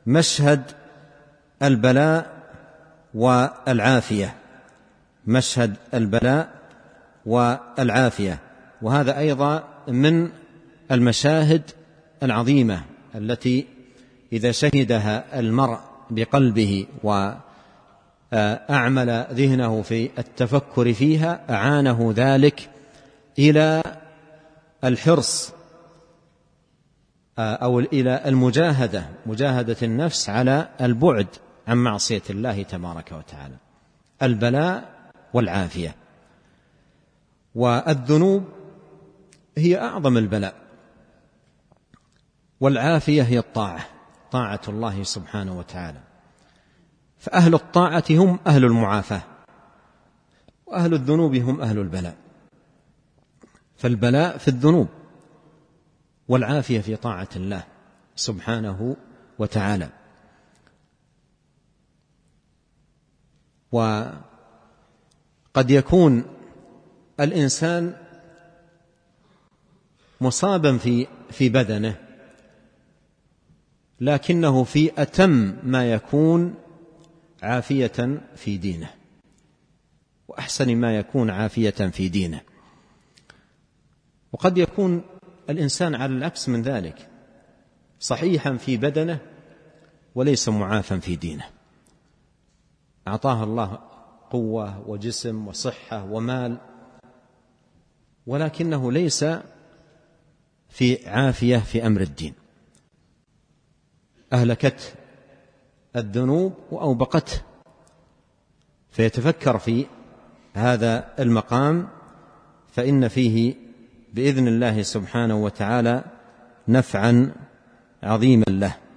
مشهد البلاء والعافية، مشهد البلاء والعافية. وهذا أيضا من المشاهد العظيمة التي إذا شهدها المرء بقلبه وأعمل ذهنه في التفكر فيها أعانه ذلك إلى الحرص أو إلى مجاهدة النفس على البعد عن معصية الله تبارك وتعالى. البلاء والعافية. والذنوب هي أعظم البلاء، والعافية هي طاعة الله سبحانه وتعالى. فأهل الطاعة هم أهل المعافاة، وأهل الذنوب هم أهل البلاء. فالبلاء في الذنوب، والعافية في طاعة الله سبحانه وتعالى. وقد يكون الإنسان مصابا في بدنه، لكنه في أتم ما يكون عافية في دينه، وأحسن ما يكون عافية في دينه. وقد يكون الإنسان على العكس من ذلك، صحيحا في بدنه وليس معافا في دينه، أعطاه الله قوة وجسم وصحة ومال، ولكنه ليس في عافية في أمر الدين. أهلكته الذنوب وأوبقته. فيتفكر في هذا المقام، فإن فيه بإذن الله سبحانه وتعالى نفعا عظيما له.